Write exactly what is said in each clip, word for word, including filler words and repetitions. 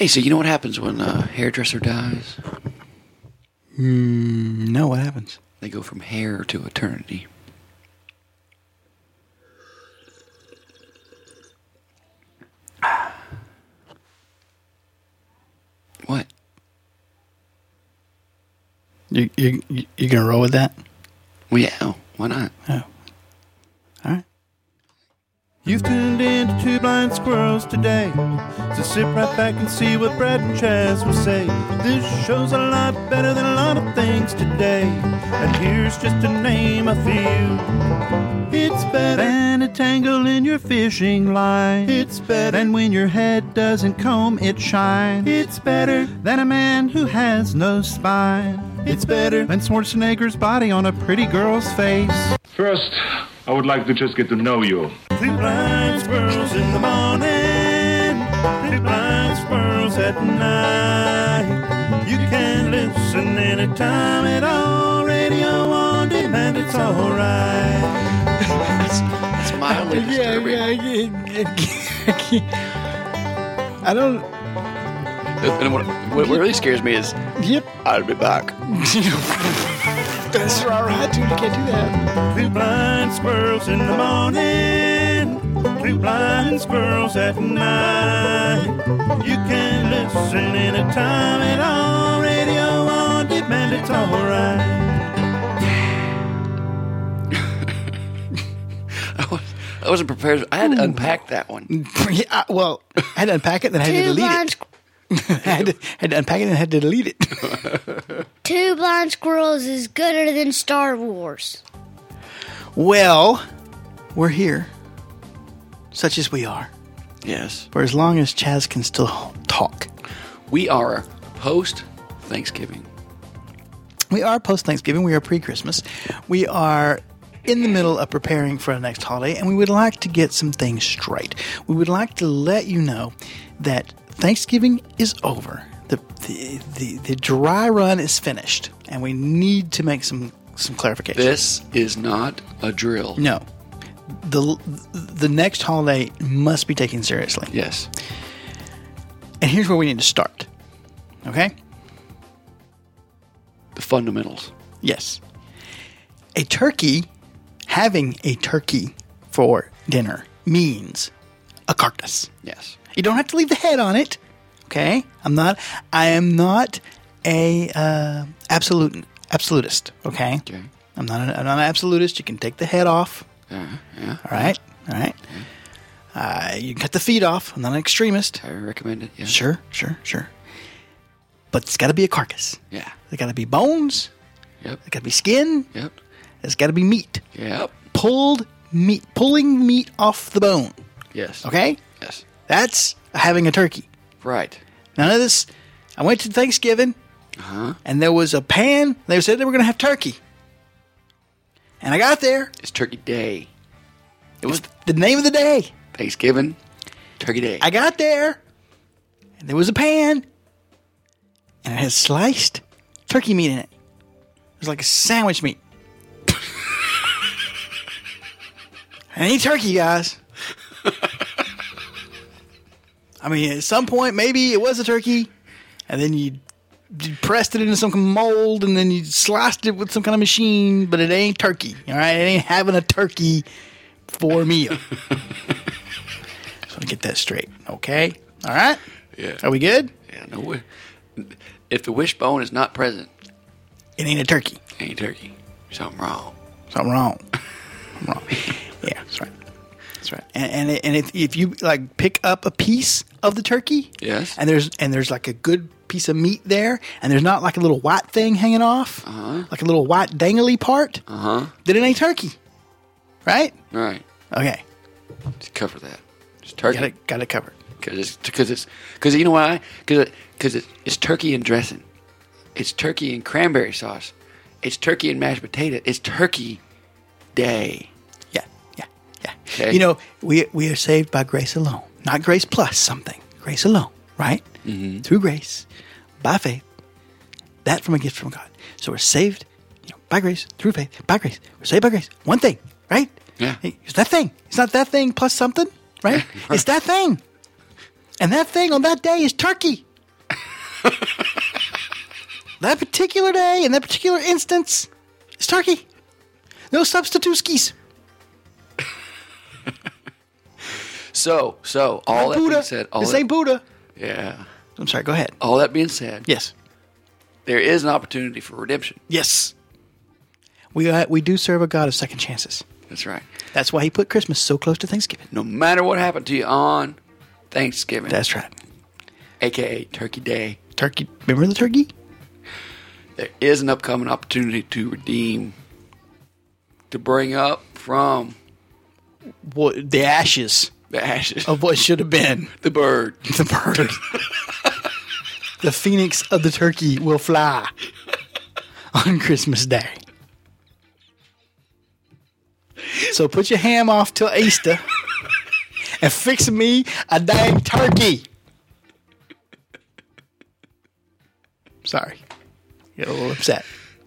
Hey, so you know what happens when a hairdresser dies? Mm, no, what happens? They go from hair to eternity. What? You you you gonna roll with that? Well, yeah. Why not? Oh, all right. You've tuned in to Two Blind Squirrels today, so sit right back and see what Brad and Chaz will say. This show's a lot better than a lot of things today, and here's just to name a few. It's better than a tangle in your fishing line. It's better than when your head doesn't comb it shine. It's better than a man who has no spine. It's better than Schwarzenegger's body on a pretty girl's face. First, I would like to just get to know you. Two blind squirrels in the morning, two blind squirrels at night. You can listen anytime at all. Radio on demand, it's alright. It's mildly disturbing. Yeah, yeah, I don't. And what, what really scares me is, Yep. I'll be back. That's all right, dude. You can't do that. Two blind squirrels in the morning, two blind squirrels at night. You can listen anytime at all. Radio on demand, it's alright. I, was, I wasn't prepared. I had to unpack that one. Yeah, well, I had to unpack it, then I had to Two delete blind, it. I had to, had to unpack it and had to delete it. Two Blind Squirrels is gooder than Star Wars. Well, we're here, such as we are, Yes. for as long as Chaz can still talk. We are post-Thanksgiving. We are post-Thanksgiving. We are pre-Christmas. We are in the middle of preparing for the next holiday, and we would like to get some things straight. We would like to let you know that Thanksgiving is over. The, the the the dry run is finished, and we need to make some some clarification. This is not a drill. No, the the next holiday must be taken seriously. Yes. And here's where we need to start. Okay? The fundamentals. Yes. A turkey, having a turkey for dinner means a carcass. Yes. You don't have to leave the head on it. Okay? I'm not I am not a uh, absolute absolutist, okay? Okay. I'm not a, I'm not an absolutist. You can take the head off. Uh, yeah. All right? All right. Uh, you can cut the feet off. I'm not an extremist. I recommend it. Yeah. Sure, sure, sure. But it's got to be a carcass. Yeah. There's got to be bones. Yep. There's got to be skin. Yep. There's got to be meat. Yep. Pulled meat, pulling meat off the bone. Yes. Okay? Yes. That's having a turkey. Right. None of this. I went to Thanksgiving, Uh-huh. and there was a pan. They said they were going to have turkey. And I got there. It's Turkey Day. It was the name of the day. Thanksgiving, Turkey Day. I got there, and there was a pan, and it had sliced turkey meat in it. It was like a sandwich meat. I ain't turkey, guys. I mean, at some point, maybe it was a turkey, and then you, you pressed it into some kind of mold, and then you sliced it with some kind of machine, but it ain't turkey, all right? It ain't having a turkey for a meal. Just want to get that straight, okay? All right? Yeah. Are we good? Yeah. No. wi- If the wishbone is not present, It ain't a turkey. ain't turkey. Something wrong. Something wrong. Something wrong. Yeah, that's right. That's right. And and, it, and if, if you like pick up a piece of the turkey, Yes. and there's and there's like a good piece of meat there, and there's not like a little white thing hanging off, Uh-huh. like a little white dangly part, Uh-huh. then it ain't turkey, right? All right. Okay, Just cover that. It's turkey. got it got it covered. Because it's because it's because you know why? Because because it, it's turkey and dressing. It's turkey and cranberry sauce. It's turkey and mashed potato. It's Turkey Day. Yeah, yeah, yeah. Okay. You know, we we are saved by grace alone, not grace plus something. Grace alone, right? Mm-hmm. Through grace, by faith, that from a gift from God. So we're saved, you know, by grace, through faith, by grace. We're saved by grace. One thing, right? Yeah. It's that thing. It's not that thing plus something, right? It's that thing. And that thing on that day is turkey. That particular day, in that particular instance, is turkey. No substituteskis. So, so all Not that Buddha. being said, all This that, ain't Buddha. yeah, I'm sorry, go ahead. all that being said, Yes. there is an opportunity for redemption. Yes. We uh, we do serve a God of second chances. That's right. That's why he put Christmas so close to Thanksgiving. No matter what happened to you on Thanksgiving, That's right. A K A Turkey Day, Turkey. Remember the turkey? there is an upcoming opportunity to redeem, to bring up from What, the ashes the ashes of what should have been the bird. the bird. The phoenix of the turkey will fly on Christmas Day. So put your ham off till Easter and fix me a dang turkey. Sorry. Get a little upset.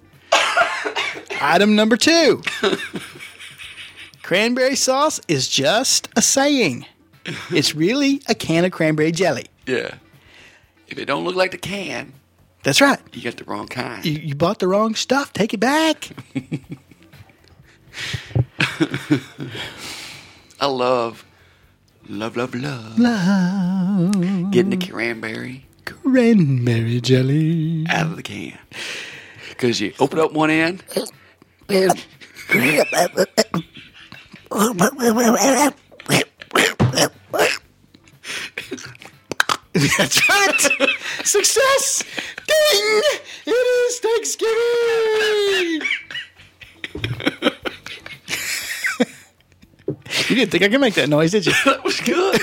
Item number two. Cranberry sauce is just a saying. It's really a can of cranberry jelly. Yeah. If it don't look like the can, That's right. you got the wrong kind. You, you bought the wrong stuff. Take it back. I love, love, love, love, Love getting the cranberry cranberry jelly. out of the can. Because you open up one end, That's right. Success. Ding. It is Thanksgiving. You didn't think I could make that noise, did you? that was good.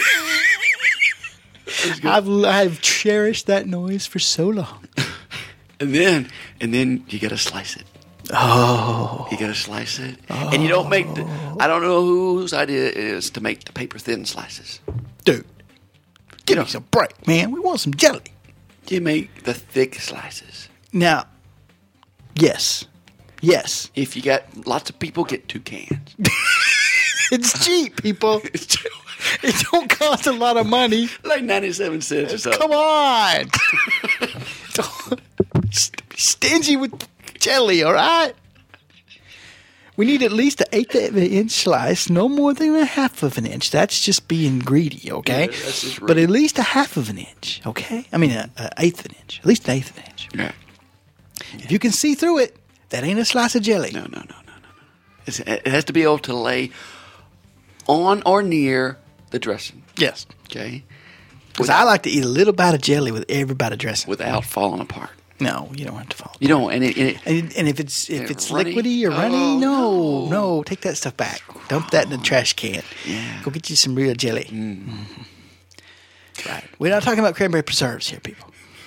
I've I've cherished that noise for so long. And then, and then you gotta slice it. Oh. You gotta slice it, and you don't make the. I don't know whose idea it is to make the paper thin slices. Dude. Give You me know- some break, man. We want some jelly. You make the thick slices. Now, yes. Yes. If you got lots of people, get two cans. It's cheap, people. It don't cost a lot of money. Like ninety-seven cents or something. Come on. Don't be stingy with jelly, all right? We need at least an eighth of an inch slice, no more than a half of an inch. That's just being greedy, okay? Yeah, that's just but rude. at least a half of an inch, okay? I mean, an eighth of an inch. At least an eighth of an inch. Yeah. If you can see through it, that ain't a slice of jelly. No, no, no, no, no, no. It's, it has to be able to lay on or near the dressing. Yes. Okay. Because I like to eat a little bite of jelly with every bite of dressing. Without falling apart. No, you don't have to follow. You don't. And it, and it, And, and if it's if Yeah, it's runny? liquidy or runny, Oh, no, no. no, take that stuff back. Dump that in the trash can. Yeah. Go get you some real jelly. Mhm. Right. We're not talking about cranberry preserves here, people.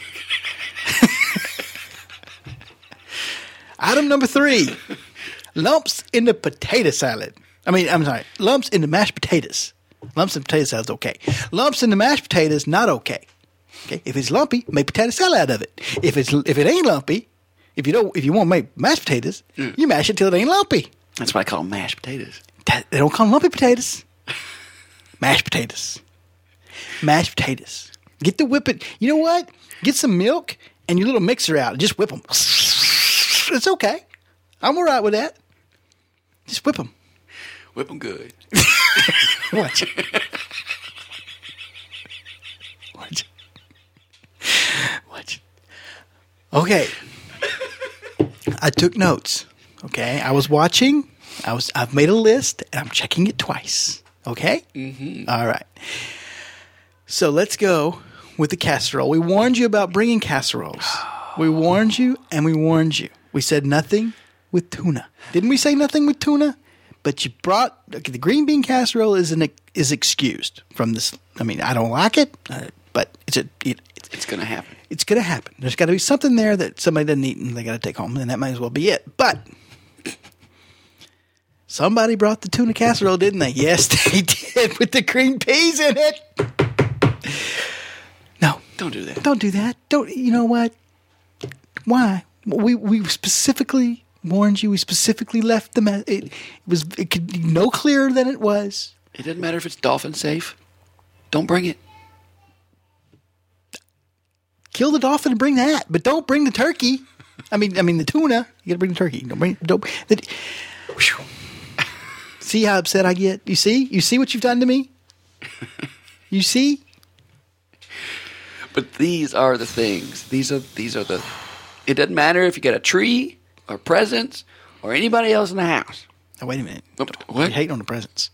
Item number three: lumps in the potato salad. I mean, I'm sorry, lumps in the mashed potatoes. Lumps in potato salad's okay. Lumps in the mashed potatoes, not okay. Okay, if it's lumpy, make potato salad out of it. If it's if it ain't lumpy, if you don't, if you want to make mashed potatoes, you mash it till it ain't lumpy. that's why I call them mashed potatoes. That, they don't call them lumpy potatoes. Mashed potatoes. Mashed potatoes. Get the whipping. You know what? Get some milk and your little mixer out and just whip them. It's okay. I'm all right with that. Just whip them. Whip them good. Watch. Watch. Watch. Okay. I took notes. Okay. I was watching. I was. I've made a list and I'm checking it twice. Okay. Mm-hmm. All right. So let's go with the casserole. We warned you about bringing casseroles. We warned you and we warned you. We said nothing with tuna. Didn't we say nothing with tuna? But you brought okay, the green bean casserole is an is excused from this. I mean, I don't like it, uh, but it's a it, it's, It's going to happen. it's going to happen. There's got to be something there that somebody doesn't eat and they got to take home, and that might as well be it. But somebody brought the tuna casserole, didn't they? Yes, they did, with the green peas in it. No, Don't do that. don't do that. Don't. You know what? Why? We we specifically warned you. We specifically left the me- it, it was it could be no clearer than it was. It doesn't matter if it's dolphin safe. Don't bring it. Kill the dolphin and bring that, but don't bring the turkey. I mean, I mean the tuna. You got to bring the turkey. Don't bring. Don't. The, whew. See how upset I get? You see? You see what you've done to me? You see? But these are the things. These are these are the. It doesn't matter if you get a tree or presents or anybody else in the house. Oh, wait a minute. What? You're hating on the presents.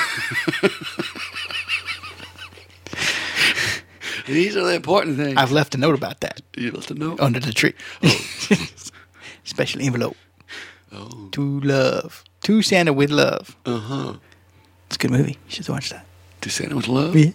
These are the important things. I've left a note about that. You left a note? Under the tree. Oh. Special envelope. Oh. To love. To Santa with love. Uh-huh. It's a good movie. You should watch that. To Santa with love? Yeah.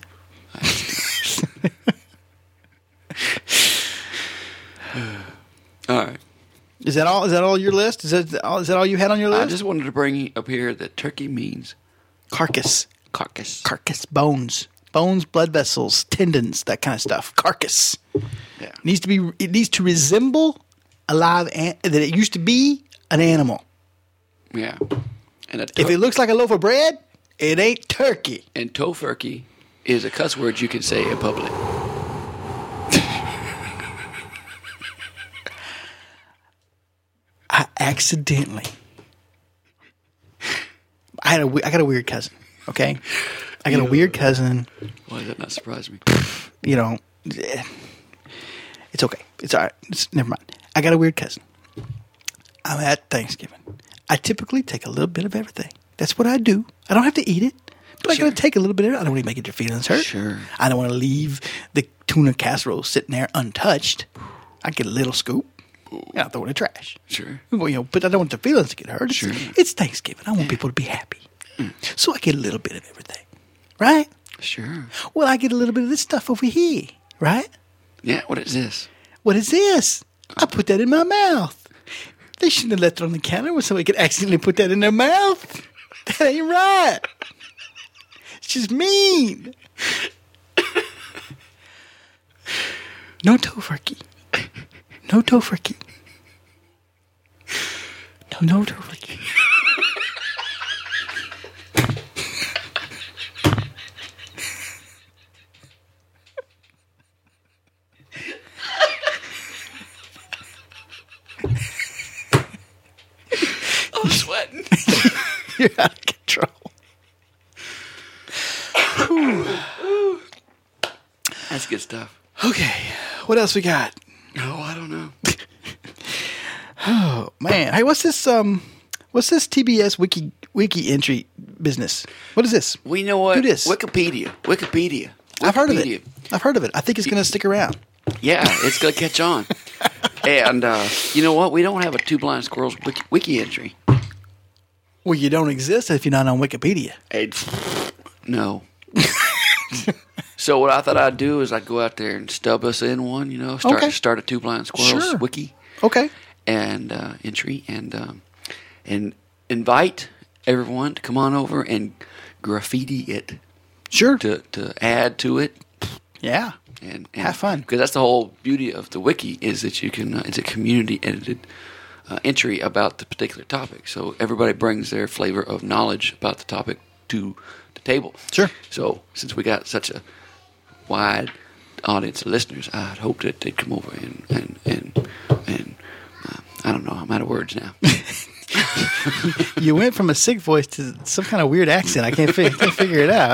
All right. Is that all? Is that all your list? Is that all, is that all you had on your list? I just wanted to bring up here that turkey means carcass. carcass. Carcass. Bones. Bones, blood vessels, tendons, that kind of stuff. Carcass. Yeah. It needs to be. It needs to resemble a live an- that it used to be an animal. Yeah. And a tur- If it looks like a loaf of bread, it ain't turkey. and tofurkey is a cuss word you can say in public. I accidentally. I had a. we- I got a weird cousin. Okay. I got a weird cousin. Why does that not surprise me? You know, it's okay. It's all right. It's, never mind. I got a weird cousin. I'm at Thanksgiving. I typically take a little bit of everything. That's what I do. I don't have to eat it, but Sure. I got to take a little bit of it. I don't want to make your feelings hurt. Sure. I don't want to leave the tuna casserole sitting there untouched. I get a little scoop. And I throw it in the trash. Sure. Well, you know, but I don't want the feelings to get hurt. It's, Sure. it's Thanksgiving. I want people to be happy. So I get a little bit of everything. Right? Sure. Well, I get a little bit of this stuff over here. Right? Yeah, what is this? What is this? I put that in my mouth. They shouldn't have left it on the counter where somebody could accidentally put that in their mouth. That ain't right. It's just mean. No tofurkey. No tofurkey. No, no tofurkey. I'm sweating. You're out of control. That's good stuff. Okay, what else we got? Oh, I don't know. Oh man, hey, what's this? Um, what's this T B S wiki wiki entry business? What is this? We know what? Do this. Wikipedia. Wikipedia. I've heard of Wikipedia. it. I've heard of it. I think it's going to stick around. Yeah, it's going to catch on. And uh, you know what? We don't have a Two Blind Squirrels wiki, wiki entry. Well, you don't exist if you're not on Wikipedia. Hey, no. So what I thought I'd do is I'd go out there and stub us in one, you know, start Okay. start a Two Blind Squirrels Sure. wiki Okay. and uh, entry and um, and invite everyone to come on over and graffiti it Sure. to to add to it. Yeah. And, and Have fun. because that's the whole beauty of the wiki is that you can uh, it's a community edited uh, entry about the particular topic, so everybody brings their flavor of knowledge about the topic to the table. Sure. So since we got such a wide audience of listeners, I'd hope that they'd come over and and and, and uh, I don't know, I'm out of words now. You went from a sick voice to some kind of weird accent. I can't, fig- can't figure it out.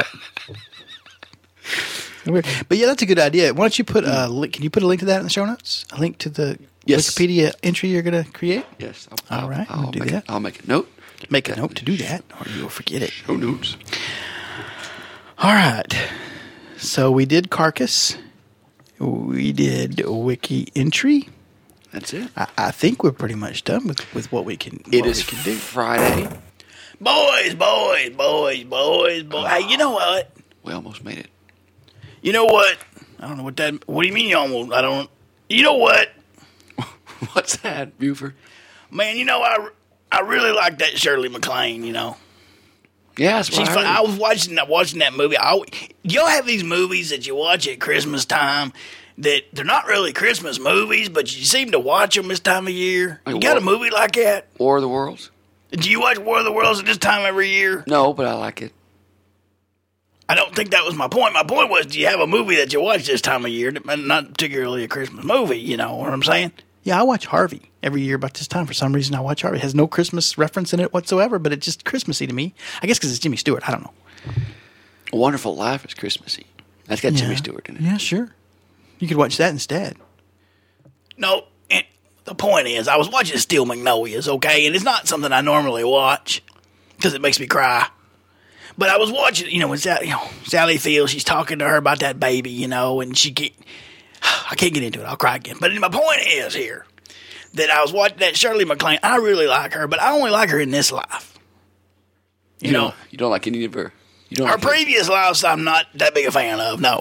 Weird. But yeah, that's a good idea. Why don't you put a link? Can you put a link to that in the show notes? A link to the Yes. Wikipedia entry you're going to create? Yes. All I'll, right, I'll, we'll do make, that. I'll make a note. Make a note to do that, or you'll forget it. Show notes. All right. So we did Carcass. We did Wiki entry. That's it. I, I think we're pretty much done with, with what we can. It what is we can do. Friday. Boys, boys, boys, boys, boys. Hey, you know what? We almost made it. You know what? I don't know what that. What do you mean you almost? I don't. You know what? What's that, Buford? Man, you know I, I really like that Shirley MacLaine. You know, Yeah, that's she's. what I Fun. heard. I was watching that watching that movie. I, y'all have these movies that you watch at Christmas time that they're not really Christmas movies, but you seem to watch them this time of year. Like You got what? a movie like that? War of the Worlds? Do you watch War of the Worlds at this time every year? No, but I like it. I don't think that was my point. My point was, do you have a movie that you watch this time of year, that- not particularly a Christmas movie? You know what I'm saying? Yeah, I watch Harvey every year about this time. For some reason, I watch Heartbeat. It has no Christmas reference in it whatsoever, but it's just Christmassy to me. I guess because it's Jimmy Stewart. I don't know. A Wonderful Life is Christmassy. That's got Yeah. Jimmy Stewart in it. Yeah, sure. You could watch that instead. No, it, the point is, I was watching Steel Magnolias, okay, and it's not something I normally watch because it makes me cry. But I was watching, you know, when Sally, you know, Sally Field, she's talking to her about that baby, you know, and she can't, I can't get into it. I'll cry again. But my point is here that I was watching that Shirley MacLaine. I really like her, but I only like her in this life. You, You know, don't, you don't like any of her. You don't her like her- previous lives I'm not that big a fan of, no.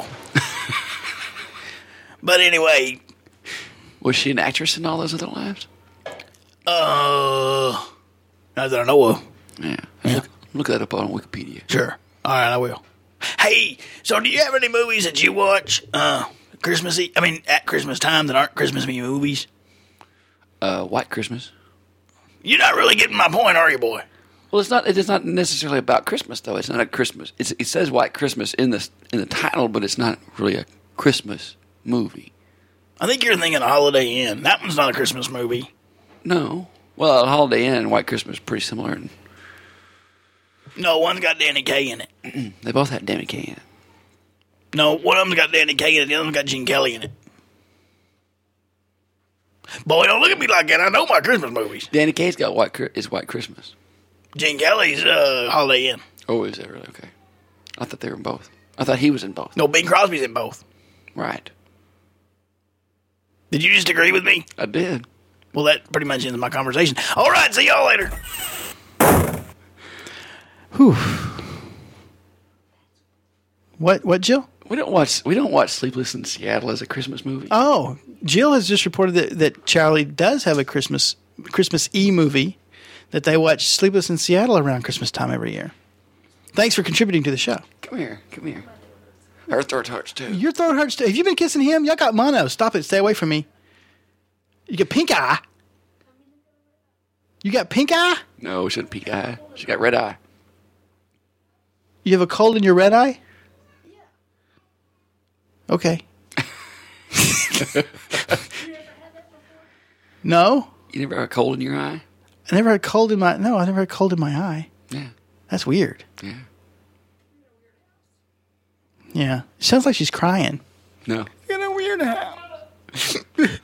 But anyway, Was she an actress in all those other lives? uh, not that I know of. Yeah. Yeah. Look, look that up on Wikipedia. Sure. All right, I will. Hey, so do you have any movies that you watch uh, Christmassy? I mean, at Christmas time that aren't Christmassy movies? Uh, White Christmas. You're not really getting my point, are you, boy? Well, it's not. It's not necessarily about Christmas, though. It's not a Christmas. It's, it says White Christmas in the in the title, but it's not really a Christmas movie. I think you're thinking of Holiday Inn. That one's not a Christmas movie. No. Well, Holiday Inn and White Christmas are pretty similar, and No, one's got Danny Kaye in it. they both have Danny Kaye in it. No, one of them's got Danny Kaye in it. The other one's got Gene Kelly in it. Boy, don't look at me like that. I know my Christmas movies. Danny Kaye's got White Chri- is White Christmas. Gene Kelly's uh, Holiday Inn. Oh, is that really okay? I thought they were in both. I thought he was in both. No, Bing Crosby's in both. Right. Did you just agree with me? I did. Well, that pretty much ends my conversation. All right, see y'all later. Whew. What? What, Jill? We don't watch. We don't watch Sleepless in Seattle as a Christmas movie. Oh, Jill has just reported that, that Charlie does have a Christmas Christmas E movie that they watch Sleepless in Seattle around Christmas time every year. Thanks for contributing to the show. Come here. Come here. Her throat hurts too. Your throat hurts too. Have you been kissing him? Y'all got mono. Stop it. Stay away from me. You got pink eye. You got pink eye? No, she had pink eye. She got red eye. You have a cold in your red eye? Okay. No, You never had a cold in your eye? I never had a cold in my. No, I never had a cold in my eye. Yeah. That's weird. Yeah. Yeah, it sounds like she's crying. No. In a weird house.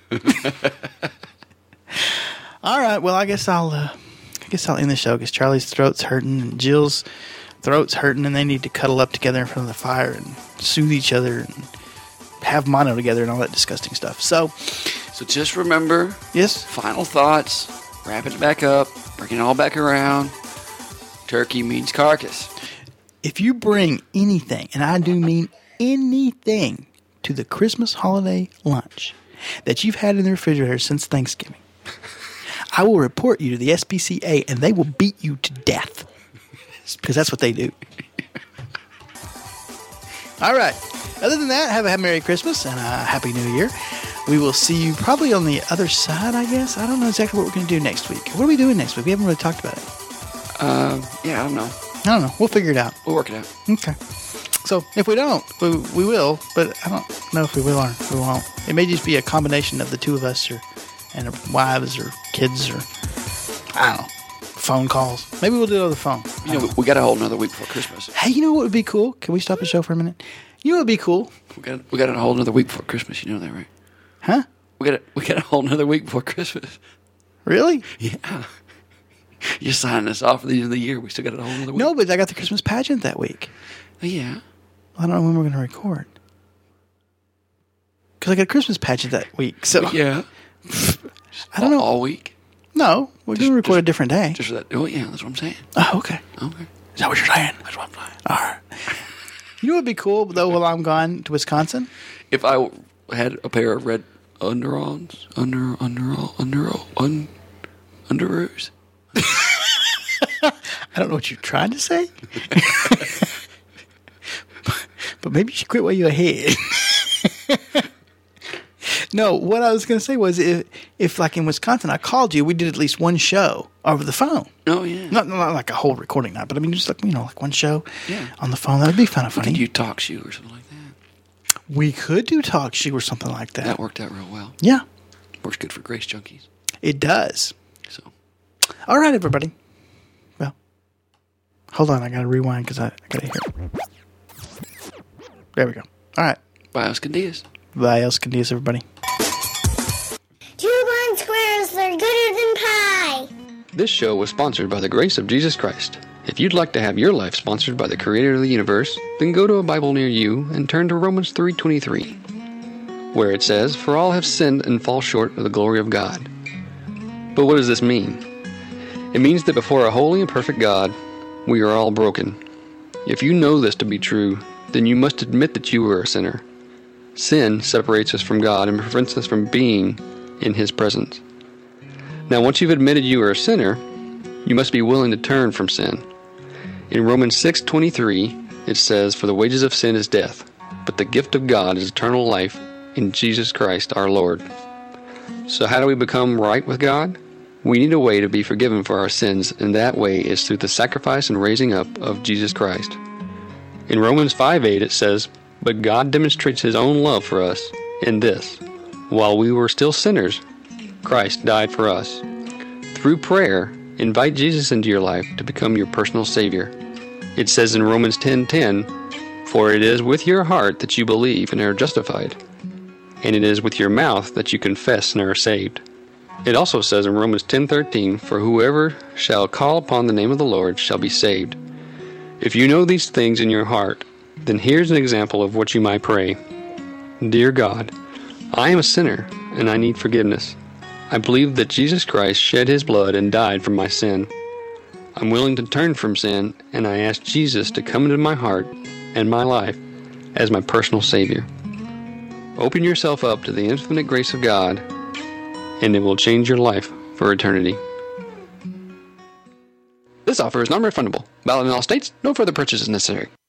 All right. Well, I guess I'll. Uh, I guess I'll end the show because Charlie's throat's hurting and Jill's throat's hurting, and they need to cuddle up together in front of the fire and soothe each other and have mono together and all that disgusting stuff. So, So just remember, yes, final thoughts, wrapping it back up, bringing it all back around. Turkey means carcass. if you bring anything, and I do mean anything, to the Christmas holiday lunch that you've had in the refrigerator since Thanksgiving, I will report you to the S P C A and they will beat you to death. Because that's what they do. All right. Other than that, have a Merry Christmas and a Happy New Year. We will see you probably on the other side, I guess. I don't know exactly what we're going to do next week. What are we doing next week? We haven't really talked about it. Uh, yeah, I don't know. I don't know. We'll figure it out. We'll work it out. Okay. So if we don't, we, we will, but I don't know if we will or if we won't. It may just be a combination of the two of us or and our wives or kids or, I don't know, phone calls. Maybe we'll do it over the phone. You know, we, we got a whole another week before Christmas. Hey, you know what would be cool? Can we stop the show for a minute? You know what would be cool? We got we got a whole another week before Christmas. You know that, right? Huh? We got a, we got a whole another week before Christmas. Really? Yeah. You're signing us off for the end of the year. We still got a whole another week. No, but I got the Christmas pageant that week. Yeah. I don't know when we're going to record. Because I got a Christmas pageant that week. So Yeah. I don't know. All week. No, we're going to record just- a different day. Just for that. Oh yeah, that's what I'm saying. Oh, okay. Okay. Is that what you're saying? That's what I'm saying. All right. You know what would be cool, though, while I'm gone to Wisconsin? If I had a pair of red underons, under under under un, underoos. I don't know what you're trying to say. But maybe you should quit while you're ahead. No, what I was going to say was if, if, like, in Wisconsin, I called you, we did at least one show over the phone. Oh yeah. Not, not like a whole recording night, but I mean, just like, you know, like one show Yeah. on the phone. That would be kind of We funny. could do talk shoe or something like that. We could do talk show or something like that. That worked out real well. Yeah. Works good for Grace Junkies. It does. So, All right, everybody. Well, hold on. I got to rewind because I, I got to hear it. There we go. All right. bios con dias. Bios con dias, everybody. Two blind squirrels, they're gooder than pie. This show was sponsored by the grace of Jesus Christ. If you'd like to have your life sponsored by the Creator of the universe, then go to a Bible near you and turn to Romans three twenty-three, where it says, "For all have sinned and fall short of the glory of God." But what does this mean? It means that before a holy and perfect God, we are all broken. If you know this to be true, then you must admit that you are a sinner. Sin separates us from God and prevents us from being in His presence. Now, once you've admitted you are a sinner, you must be willing to turn from sin. In Romans six twenty-three, it says, "For the wages of sin is death, but the gift of God is eternal life in Jesus Christ our Lord." So how do we become right with God? We need a way to be forgiven for our sins, and that way is through the sacrifice and raising up of Jesus Christ. In Romans five eight it says, "But God demonstrates His own love for us in this: while we were still sinners, Christ died for us." Through prayer, invite Jesus into your life to become your personal Savior. It says in Romans ten ten, "For it is with your heart that you believe and are justified, and it is with your mouth that you confess and are saved." It also says in Romans ten thirteen, "For whoever shall call upon the name of the Lord shall be saved." If you know these things in your heart, then here's an example of what you might pray. Dear God, I am a sinner and I need forgiveness. I believe that Jesus Christ shed His blood and died for my sin. I'm willing to turn from sin, and I ask Jesus to come into my heart and my life as my personal Savior. Open yourself up to the infinite grace of God, and it will change your life for eternity. This offer is non-refundable. Valid in all states. No further purchase is necessary.